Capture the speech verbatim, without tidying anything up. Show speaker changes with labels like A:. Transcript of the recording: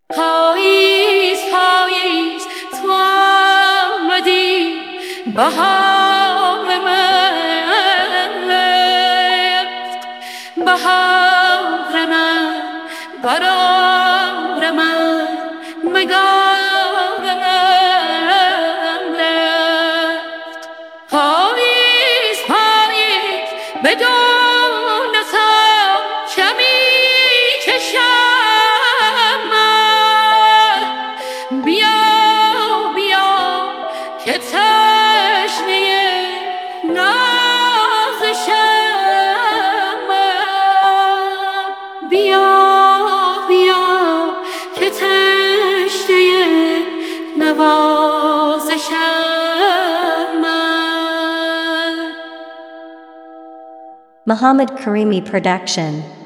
A: پاییز پاییز تو آمدی بهار من، بهار من، قرار من، مدار من رفت. پاییز پاییز بدون تو کمی کشم من. بیا بیا که تشنه نازشم من. بیا بیا که تشنه نوازشم من.
B: Muhammad Karimi Production.